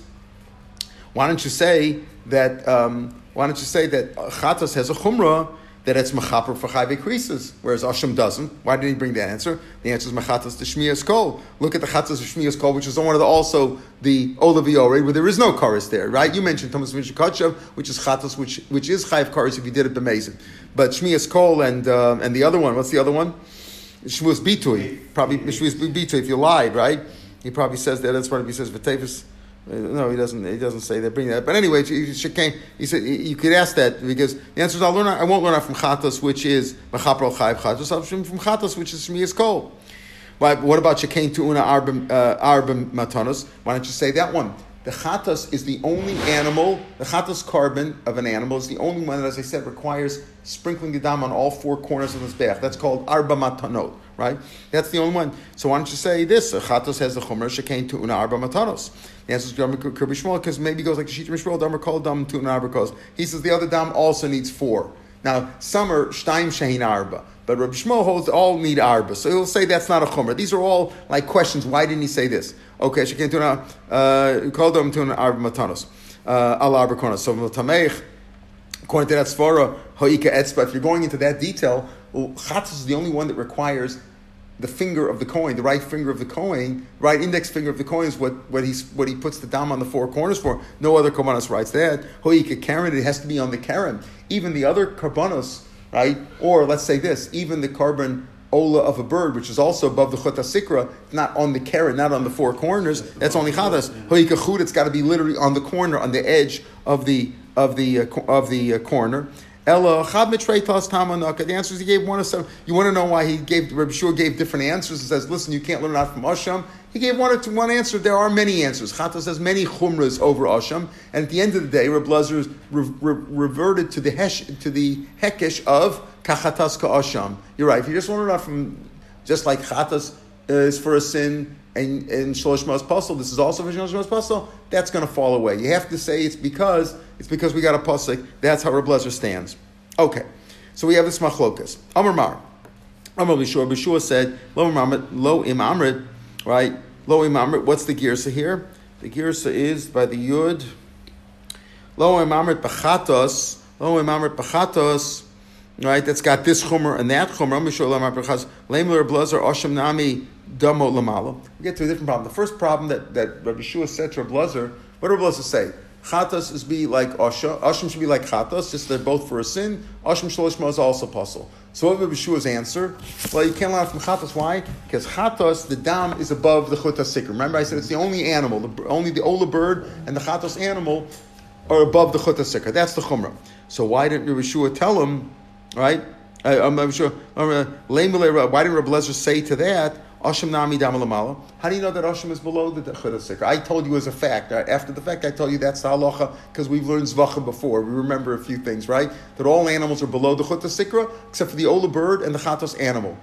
Speaker 1: Why don't you say that, um, why don't you say that Chatos has a chumrah, that it's mechaper for chayve krisis, whereas Asham doesn't. Why did he bring that answer? The answer is mechatas to shmiyas kol. Look at the chatas of shmiyas kol, which is one of the, also the olav yoreh, where there is no karas there, right? You mentioned Thomas Mishkachav, which is chatas, which which is chayav karas if you did it b'mezid. But shmiyas kol and uh, and the other one, what's the other one? Shmuz bitui, probably shmuz bitui. If you lied, right? He probably says that. That's what he says v'tefis. No, he doesn't. He doesn't say that. Bring that. But anyway, he said you could ask that because the answer is I'll learn. I won't learn out from chatos, which is mechaper chayv chatos. I'll learn from chatos, which is shmiyas kol. Why? What about shekain tu'una arba arba matanos? Why don't you say that one? The chatos is the only animal. The chatos carbon of an animal is the only one that, as I said, requires sprinkling the dam on all four corners of the mizbeach. That's called arba matanot. Right? That's the only one. So why don't you say this? Chatos has the chumrah shekain tu'una arba matanos. The answer is Kirby Shmuel, because maybe it goes like the Shita Mishmuel, Dam Kol Dam Tu'un Arba Kos. He says the other dam also needs four. Now, some are Shtaim Shehin Arba, but Rabbi Shmuel holds all need Arba. So he'll say that's not a chumrah. These are all like questions. Why didn't he say this? Okay, she came to an called them to an arb matanos, al arba kornos. So tameich, according to that svara, hoika etzba. If you're going into that detail, well, chatos is the only one that requires the finger of the coin, the right finger of the coin, right index finger of the coin is what, what he's what he puts the dam on the four corners for. No other karbanos writes that. Hoika karen, it has to be on the karen. Even the other karbanos, right? Or let's say this, even the carbon ola of a bird, which is also above the chut sikra, not on the karen, not on the four corners. That's only chatas. Hoika chut, it's got to be literally on the corner, on the edge of the of the uh, of the uh, corner. Ella chad mitrei tas tamanaka. The answers he gave one of some. You want to know why he gave Rabbi Shua gave different answers? He says, listen, you can't learn out from Asham. He gave one or two, one answer. There are many answers. Chatas has many chumras over Asham, and at the end of the day, Rabbi Lazar re- re- reverted to the hesh, to the hekesh of kachatas ka Asham. You're right. If you just want to learn out from, just like chatas is for a sin. And in Shlosh Mos Pasal, this is also for Shlosh Mos Pasal, that's going to fall away. You have to say it's because it's because we got a pasuk. That's how Reb Lezer stands. Okay, so we have this machlokas. Amar Mar, Amar Bishua. Bishua said, "Lo imamrit, lo imamrit, right? Lo imamrit. What's the girsa here? The girsa is by the yud. Lo imamrit b'chatos. Lo imamrit b'chatos. Right? That's got this chumer and that chumer. Amar Bishua lamar b'chatos. Leimer Reb Lezer Osham Nami." Damo lamalo. We get to a different problem. The first problem that, that Rabbi Shua said to Rabbi Lezer, what did Rabbi Lezer say? Chatas is be like Asha. Asham should be like Chatas, just they're both for a sin. Asham Shlosh Mo is also puzzle. So what was Rabbi Shua's answer? Well, you can't learn from Chatas. Why? Because Chatas, the dam is above the Chut HaSikr. Remember I said it's the only animal, the, only the Ola bird and the Chatas animal are above the Chut HaSikr. That's the Chumrah. So why didn't Rabbi Shua tell him, right? I, I'm, I'm sure. Why didn't Rabbi Lezer say to that, Asham Nami Dam Lamala? How do you know that Asham is below the Chut HaSikr? I told you as a fact. After the fact, I told you that's the halacha because we've learned Zvacha before. We remember a few things, right? That all animals are below the Chut HaSikr except for the Ola bird and the Chatos animal.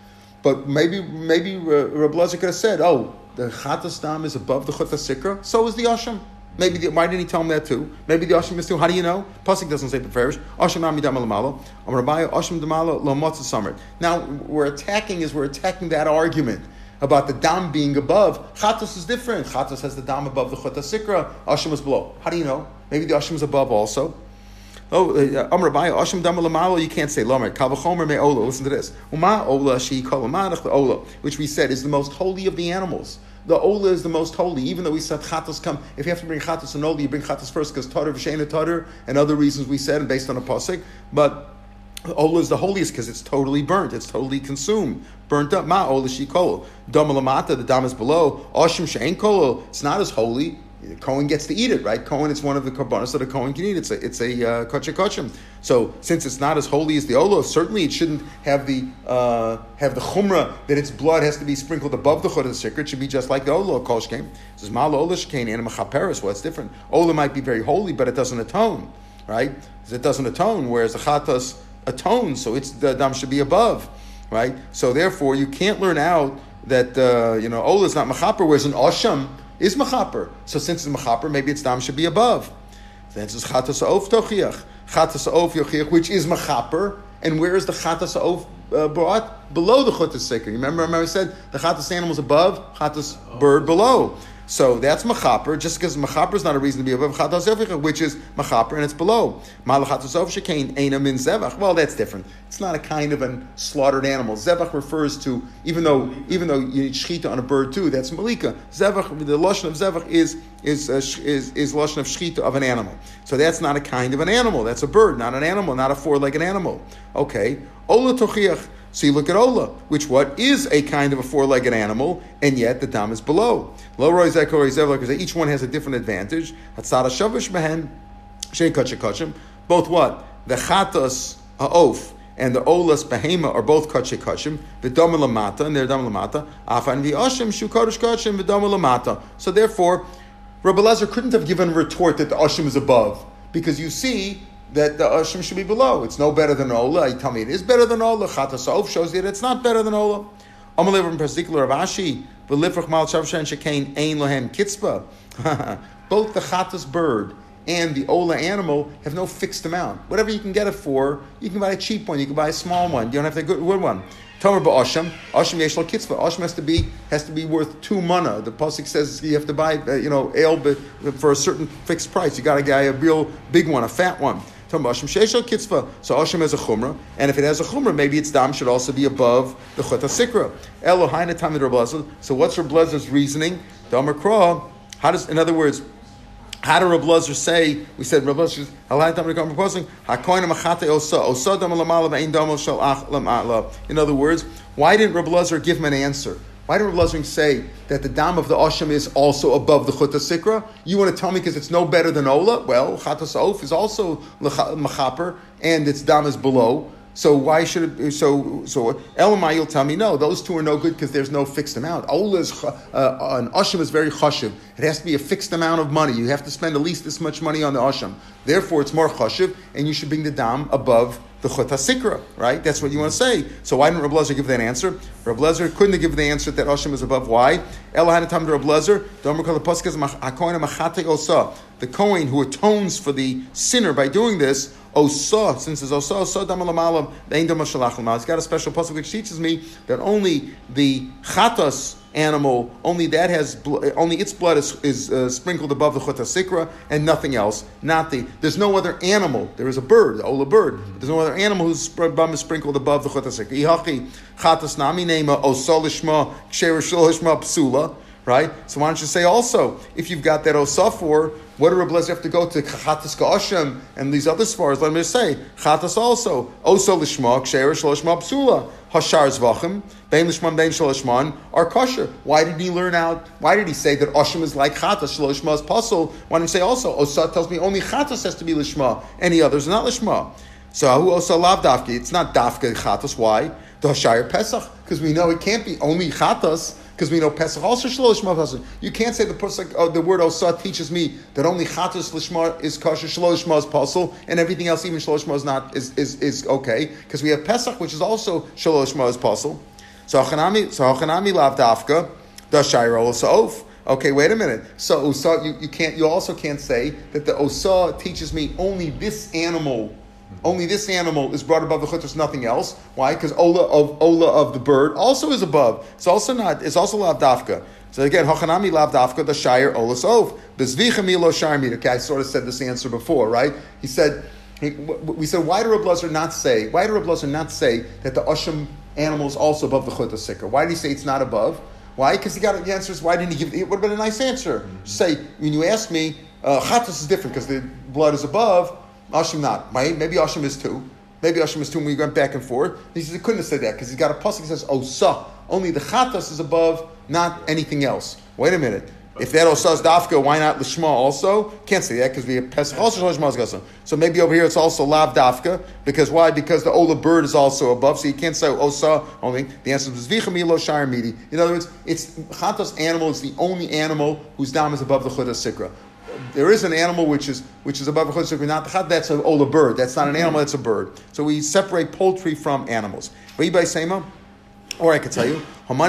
Speaker 1: But maybe maybe Rabbi Lezer could have said, oh, the Chatos Dam is above the Chut HaSikr, so is the Asham. Maybe the, why didn't he tell him that too? Maybe the Asham is too. How do you know? Pasuk doesn't say Beferish. Asham Nami Dam Lamala. Am Rabbi Asham Damala Lo Motzah Samar. Now we're attacking is we're attacking that argument about the dam being above. Chatos is different. Chatos has the dam above the Chut HaSikra. Asham is below. How do you know? Maybe the Asham is above also. Oh, Amar Rabbi Asham Dam Lamala. You can't say Lamer. Kavachomer Me Ola. Listen to this. Uma Ola She Kolamanach the Ola, which we said is the most holy of the animals. The Ola is the most holy, even though we said Chatos come. If you have to bring Chatos and Ola, you bring Chatos first because Tatar V'Sheina Tatar and other reasons we said, and based on a pasuk. But Ola is the holiest because it's totally burnt, it's totally consumed, burnt up. Ma Ola Shikol. Dam Lamata, the dam is below. Ashim Shein Kol, it's not as holy. The Kohen gets to eat it, right? Kohen is one of the karbanos that a Kohen can eat. It's a it's a uh, kachim kachim. So since it's not as holy as the Ola, certainly it shouldn't have the uh, have the chumrah that its blood has to be sprinkled above the Chut HaSikr. It should be just like the Ola kol shkein. It says mal Ola shkein and machaperes. Well, it's different. Ola might be very holy, but it doesn't atone, right? It doesn't atone, whereas the chatas atones, so it's the dam should be above, right? So therefore, you can't learn out that uh, you know Ola is not machaper, whereas an Asham is machaper. So since it's machaper, maybe its dam should be above. Then it's chatas ha'of tochiach. Chatas ha'of yochiach, which is machaper. And where is the chatas ha'of uh, brought? Below the Chut HaSikr. Remember, remember I said the chatas animal is above, chatas bird below. So that's machaper. Just because machaper is not a reason to be above chatas yochiach, which is machaper and it's below. Mal chatas ha'of shekain eina min zevach. Well, that's different. It's not a kind of a slaughtered animal. Zevach refers to, even though even though you need shchita on a bird too, that's malika. Zevach, the lashon of zevach is is uh, is is lashon of shchita of an animal. So that's not a kind of an animal. That's a bird, not an animal, not a four-legged animal. Okay, ola tochiach. So you look at ola, which what is a kind of a four-legged animal, and yet the dam is below. Lo roi zeh kol roi zevach, because each one has a different advantage. Hatzara shavish mehen shein kachim kachim. Both what the chatas ha'of and the olas behema are both kachim kachim. V'dam lamata, and they're dam lamata. Afan v'ashim shu kadosh kachim v'dam lamata. So therefore, Rabbi Lezer couldn't have given a retort that the ashim is above, because you see that the ashim should be below. It's no better than ola. You tell me it is better than ola. Chatas ha'of shows you that it's not better than ola. Amalev in particular of Ashi, v'lifrach mal shavshan shekain ein lohem kitzba. Both the chatas bird and the ola animal have no fixed amount. Whatever you can get it for, you can buy a cheap one, you can buy a small one. You don't have to get a good one. Tomer ba'asham, asham yesh lo kitzvah. Asham has to be has to be worth two mana. The pasuk says you have to buy, uh, you know, ale for a certain fixed price. You got to buy a real big one, a fat one. Tomer ba'asham sheyesh lo kitzvah. So asham has a chumrah, and if it has a chumrah, maybe its dam should also be above the chut hasikra. Elo haina tamid Reb Elazar. So what's Reb Elazar's reasoning? Damer kra. How does, in other words, how did Reb Elazar say? We said Reb Elazar proposing in other words, why didn't Reb Elazar give him an answer? Why did Reb Elazar say that the dam of the Asham is also above the Chut HaSikra? You want to tell me because it's no better than Ola? Well, Chatas Auf is also Mechaper, and its dam is below. So why should it? So so Elamai, you'll tell me no. Those two are no good because there's no fixed amount. Ola is uh, an asham is very chashiv. It has to be a fixed amount of money. You have to spend at least this much money on the asham. Therefore, it's more chashiv, and you should bring the dam above the chut hasikra. Right? That's what you want to say. So why didn't Reb Elazar give that answer? Reb Elazar couldn't have given the answer that asham is above. Why? Elahanatam Reb Elazar. The Kohen who atones for the sinner by doing this. Osa, since it's Osa, Osa Damalamalam, the Ein Dama Shalach Lamal. It's got a special pasuk which teaches me that only the Chatas animal, only that has, only its blood is, is uh, sprinkled above the Chut HaSikra and nothing else. Not the, there's no other animal. There is a bird, the Ola bird. There's no other animal whose bum is sprinkled above the Chut HaSikra. Ihachi Chatas Nami Nema Osa Lishma Ksher Shlo Lishma Psula. Right? So why don't you say also, if you've got that Osa for, what do Reb Elazar have to go to Chatas Ka'ashem and these other svars? Let me just say, Chatas also, Osa Lishma, Ksher Shloshma Psula, Hashar Zvachim, Bein Lishman, Bein Shloshman, are kosher. Why did he learn out, why did he say that Ashem is like Chatas, Shloshma is Pasul? Why didn't he say also, Osa tells me only Chatas has to be Lishma, any others are not Lishma. So who Osa Lav Dafki? It's not Dafka Chatas. Why? The Hashar Pesach, because we know it can't be only Chatas. Because we know Pesach also shlosh ma. You can't say the pasuk, uh, the word Osa teaches me that only Chatas lishma is kosher, shlosh ma is pasul, and everything else, even shlosh ma is not is is, is okay. Because we have Pesach, which is also shlosh ma is pasul. So hachanami, so hachanami lav dafka the shayro Osa of. Okay, wait a minute. So Osa, you, you can't. You also can't say that the Osa teaches me only this animal. Only this animal is brought above the chutzos, nothing else. Why? Because Ola of Ola of the bird also is above. It's also not. It's also lav dafka. So again, hachanami lav dafka the shire Ola sov bezvicha milo shire meter. Okay, I sort of said this answer before, right? He said. He, we said, why did Reb Elazar not say? Why did Reb Elazar not say that the asham animal is also above the chutzos sikra? Why did he say it's not above? Why? Because he got the answers. Why didn't he give? It would have been a nice answer. Mm-hmm. Say when you ask me, uh, chatas is different because the blood is above. Asham not. Maybe Asham is two. Maybe Asham is two and we went back and forth. He says he couldn't have said that because he's got a pasuk that says Osa. Only the Chatas is above, not anything else. Wait a minute. If that Osa is Dafka, why not Lishma also? Can't say that because we have Pesach also Lishma. So maybe over here it's also Lav Dafka. Because why? Because the Ola bird is also above. So you can't say Osa only. The answer is Zvicha Milo Shire Midi. In other words, it's Chatas animal is the only animal whose dam is above the Chut HaSikra. There is an animal which is which is above a chut, not the chat. That's an ola bird. That's not an animal. That's a bird. So we separate poultry from animals. Or I could tell you,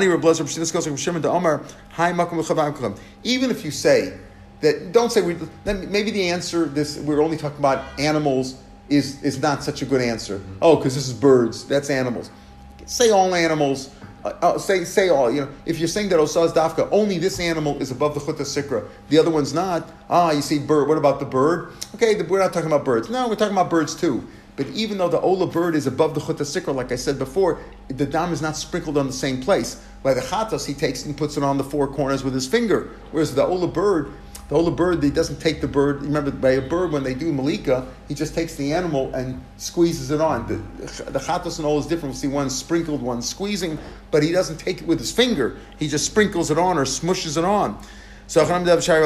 Speaker 1: even if you say that, don't say we. Then maybe the answer this we're only talking about animals is is not such a good answer. Oh, because this is birds. That's animals. Say all animals. Uh, say say all, you know, if you're saying that Osaz Dafka, only this animal is above the Chut HaSikra, the other one's not. Ah, you see bird, what about the bird? Okay, the, we're not talking about birds. No, we're talking about birds too. But even though the Ola bird is above the Chut HaSikra, like I said before, the dam is not sprinkled on the same place. By the Chatas, he takes and puts it on the four corners with his finger. Whereas the Ola bird, the Ola bird, he doesn't take the bird. Remember, by a bird, when they do Malika, he just takes the animal and squeezes it on. The, the Chatas and Ola is different. We see one sprinkled, one squeezing, but he doesn't take it with his finger. He just sprinkles it on or smushes it on. So in other words,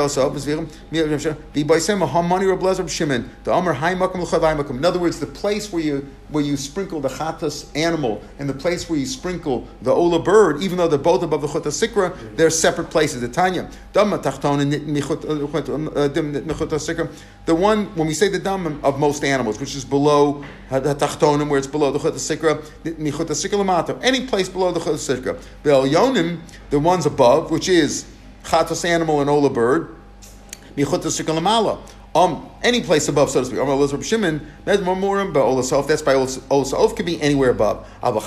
Speaker 1: the place where you where you sprinkle the chatas animal and the place where you sprinkle the ola bird, even though they're both above the chut hasikra, they're separate places. The Tanya, the one when we say the dam of most animals, which is below the tachtonim, where it's below the chut hasikra, any place below the chut hasikra. The elyonim, the ones above, which is Chatas animal and ola bird, michut hasikra lamala. Um, any place above, so to speak. That's by Olasof, could be anywhere above.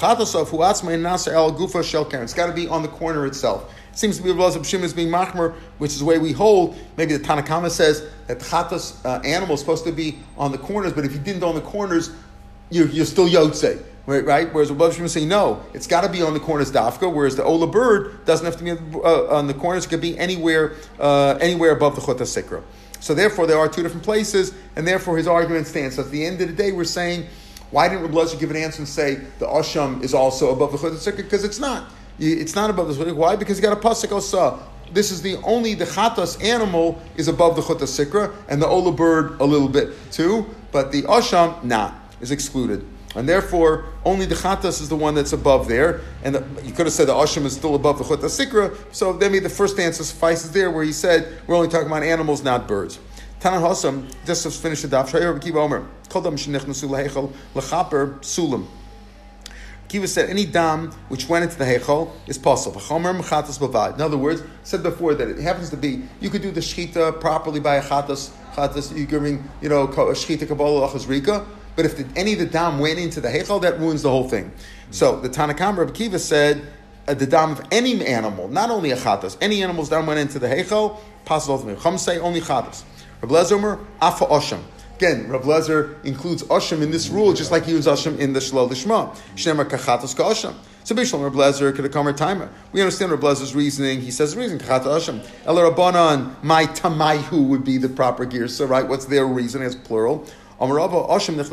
Speaker 1: It's got to be on the corner itself. It seems to be Rabbi Shimon is being machmer, which is the way we hold. Maybe the Tanakama says that the chatas uh, animal is supposed to be on the corners, but if you didn't on the corners, you're, you're still yotze. Right, right? Whereas Rabbi Shimon say no, it's got to be on the corners dafka. Whereas the ola bird doesn't have to be uh, on the corners; it could be anywhere, uh, anywhere above the chutah sikra. So therefore, there are two different places, and therefore his argument stands. So at the end of the day, we're saying, why didn't Rabbi Lezer give an answer and say the asham is also above the chutah sikra? Because it's not. It's not above the chutah. Why? Because you got a pasuk osa. This is the only the chatas animal is above the chutah sikra, and the ola bird a little bit too, but the asham not is excluded. And therefore, only the chatas is the one that's above there. And the, you could have said the asham is still above the chutah sikra. So then maybe the first answer suffices there, where he said we're only talking about animals, not birds. Tanan Hasam, just to finish the daf. Shayar Kiva Omer, Kodam Shenichnasu Lahechel Lachaper Sulam. Kiva said any dam which went into the hechel is possible. Chomer mechatas bavad. In other words, said before that it happens to be you could do the shchita properly by a chatas. Chatas you giving you know a shchita kabbalah lachazrika. But if the, any of the dam went into the hechel, that ruins the whole thing. Mm-hmm. So the Tanakam Rabbi Kiva said uh, the dam of any animal, not only a chatas, any animal's dam went into the hechel, possible to me. Chum say only chatas. Rabbi Lezer Omer afa osham. Again, Rabbi Lezer includes osham in this rule, just like he used osham in the shlol lishma. Shnemar kachatas ka osham. So Bishlam Rabbi Lezer could have come timer. We understand Rabbi Lezer's reasoning. He says the reason kachat osham. El Rabbanan my tamayhu would be the proper girsa, right? What's their reason? It's plural. So he says,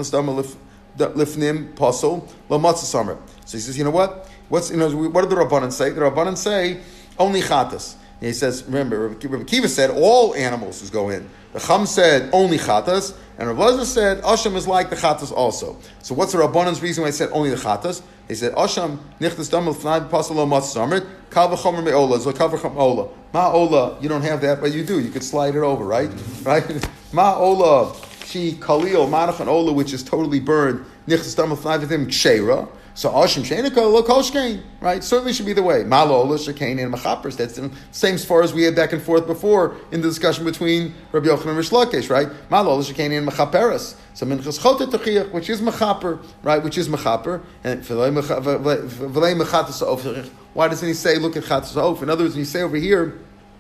Speaker 1: you know what? What's you know? What did the Rabbanan say? The Rabbanan say only chatas. And he says, remember, Rabbi Kiva said all animals is go in. The Chum said only chatas, and Rabbi Lezer said Asham is like the chatas also. So what's the Rabbanan's reason why he said only the chatas? He said Asham nichnas damel fnai pasalo matzamrit kal v'chomer me'ola so kal v'chom ola ma'ola. You don't have that, but you do. You could slide it over, right? Right? Ma'ola. She kalil manach and ola, which is totally burned. Nichtas damel fnai v'tim ksheira. So Asham Sheinika lo kolshkein, right? Certainly should be the way. Malola shekain and machapers. That's the same as far as we had back and forth before in the discussion between Rabbi Yochanan and Rish Lakish, right? Malola shekain and machaperes. So minchas chote tochiach, which is machaper, right? Which is machaper, and v'lei mechatas of. Why doesn't he say look at chatas of? In other words, when you say over here.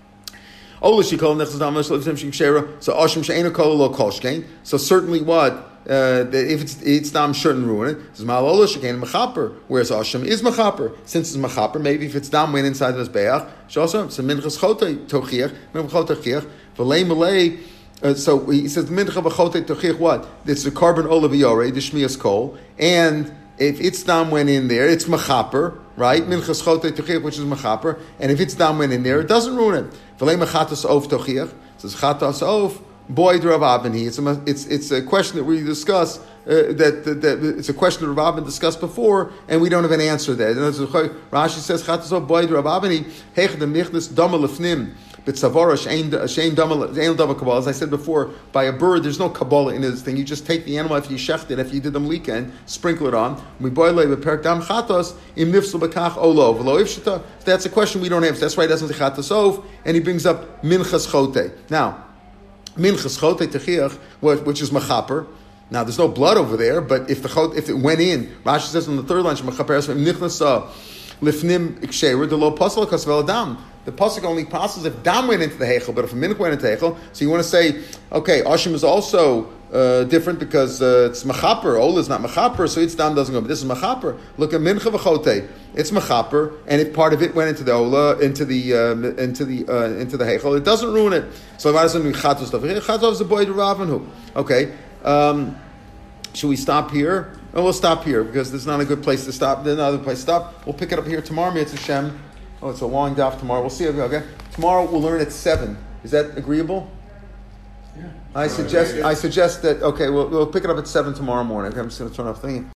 Speaker 1: So Asham She'enu Kol Lo Kolshkein. So certainly what? Uh, if it's it's dam shouldn't ruin it. It's Ma'alola Shekein Mechaper, whereas Asham is Mechaper. Since it's Mechaper, maybe if it's dam went inside the Mizbeach, Shosam, it's a Minchas Chote Tochiach, Minchas Tochiach, V'lei Malei. So he says Minchas Chote Tochiach what? It's the carbon olive yore, the Shmias Kol, and if its dam went in there, it's Mechaper, right? Minchas Chote Tochiach, which is Mechaper, and if its dam went in there, it doesn't ruin it. V'lei Mechatas Of Tochiach, says Chatas Of. Boy, Rav Abini. It's a it's it's a question that we discuss uh, that, that that it's a question that Rav Abin discussed before, and we don't have an answer there. Rashi says Chatzos Boy Rav Abini Hechdem Nichnas Dama Lefnim B'Tzavara Shein Shein Dama Shein Dama Kabbalah. As I said before, by a bird, there's no Kabbalah in this thing. You just take the animal after you shecht it, after you did the Malika, and sprinkle it on. We boil it with Perak Dam Chatos Im Nifsel B'Kach Olo V'Lo Ifshita. That's a question we don't have. So that's why he doesn't say Chatos Ov, and he brings up Minchas Chote. Now. Minchas chote techiach, which is machaper. Now there's no blood over there, but if the chot, if it went in, Rashi says on the third line, machaper nichnasa lifnim iksherer the lo pasal kasvel dam. The pasuk only passes if dam went into the hechel, but if a minch went into the hechel, so you want to say, okay, ashim is also uh, different because uh, it's machaper. Ola is not machaper, so its dam doesn't go. But this is machaper. Look at mincha v'chote. It's machaper, and if part of it went into the ola, into the uh, into the uh, into the hechel, it doesn't ruin it. So why doesn't we chatos stuff? Chatos is the boy to Ravanu. Okay, um, should we stop here? Oh, we'll stop here because there's not a good place to stop. There's another place to stop. We'll pick it up here tomorrow. It's Hashem. Oh, it's a long daf tomorrow. We'll see. Okay, tomorrow we'll learn at seven. Is that agreeable? Yeah. I suggest. I suggest that. Okay, we'll we'll pick it up at seven tomorrow morning. Okay, I'm just going to turn off the thing.